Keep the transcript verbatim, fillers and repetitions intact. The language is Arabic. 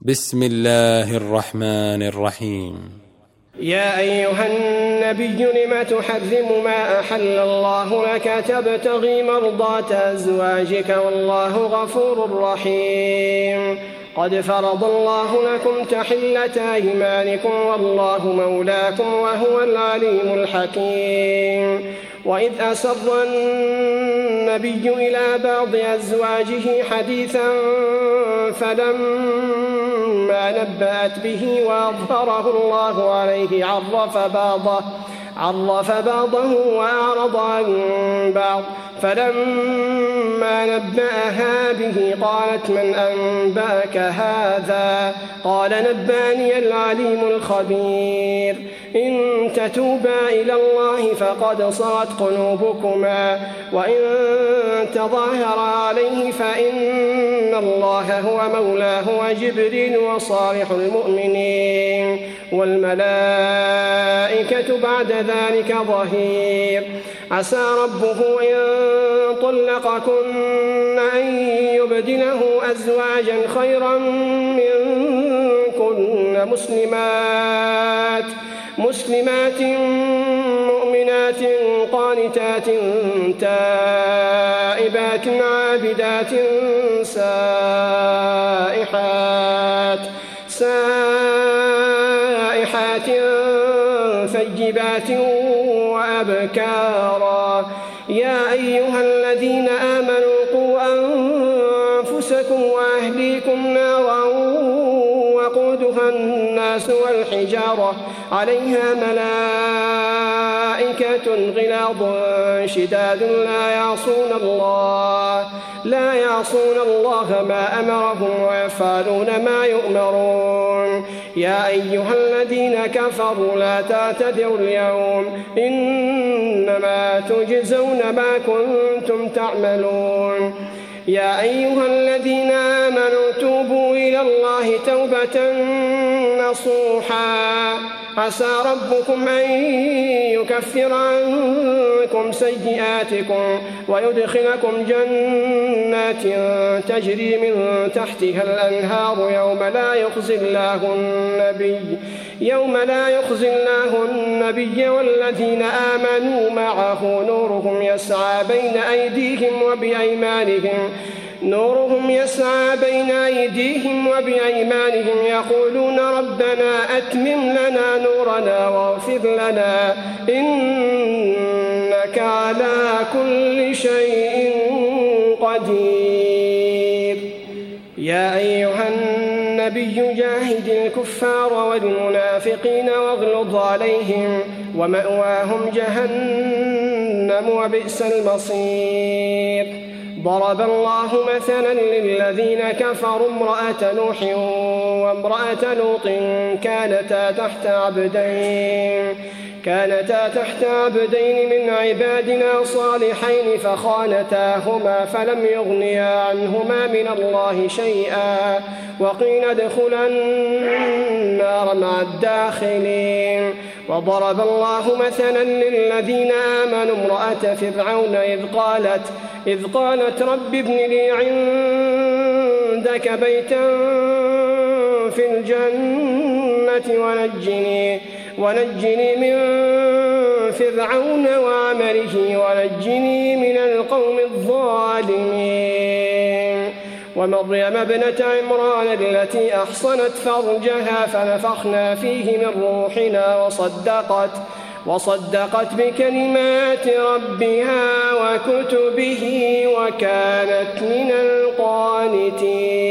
بسم الله الرحمن الرحيم. يا أيها النبي لم تحرم ما أحل الله لك تبتغي مرضات أزواجك والله غفور رحيم. قد فرض الله لكم تحلة أيمانكم والله مولاكم وهو العليم الحكيم. وإذ أسر النبي إلى بعض أزواجه حديثا فلما نبأت به وأظهره الله عليه عرف بعضه عرف بعضه وأعرض عن بعض فلما نبأها به قالت من أنبأك هذا؟ قال نبأني العليم الخبير. إن تتوبا إلى الله فقد صغت قلوبكما وإن تظاهرا عليه فإن الله هو مولاه وجبريل وصالح المؤمنين والملائكة بعد ذلك ظهير. عسى ربه إن طلقكن أن يبدله أزواجا خيرا منكن مسلمات مسلمات مؤمنات قانتات تائبات عابدات سائحات سائحات ثيبات وأبكارا. يا أيها الذين آمنوا قوا أنفسكم وأهليكم نارا وقودها الناس والحجارة عليها ملائكة غلاظ شداد لا يعصون الله لا يعصون الله ما أمرهم ويفعلون ما يؤمرون. يا أيها الذين كفروا لا تعتذروا اليوم إنما تجزون ما كنتم تعملون. يا أيها الذين آمنوا توبوا إلى الله توبة نصوحا عسى ربكم أن يكفر عنكم سيئاتكم ويدخلكم جنات تجري من تحتها الأنهار يوم لا يخزي الله النبي يوم لا يخزي الله النبي والذين آمنوا معه نورهم يسعى بين أيديهم وبأيمانهم نورهم يسعى بين أيديهم وبأيمانهم يقولون ربنا أتمم لنا نورنا واغفر لنا إنك على كل شيء قدير. يا أيها النبي جاهد الكفار والمنافقين واغلظ عليهم ومأواهم جهنم وبئس المصير. ضرب الله مثلا للذين كفروا امرأة نوح وامرأة لوط كانتا تحت عبدين كانتا تحت عبدين من عبادنا صالحين فخانتاهما فلم يغنيا عنهما من الله شيئا وقيل ادخلا النار مع الداخلين. وضرب الله مثلا للذين آمنوا امرأة فرعون إذ قالت إذ قالت رب ابن لي عندك بيتا في الجنة ونجني ونجني من فرعون وعمله ونجني من القوم الظالمين. ومريم ابنة عمران التي أحصنت فرجها فنفخنا فيه من روحنا وصدقت وصدقت بكلمات ربها وكتبه وكانت من القانتين.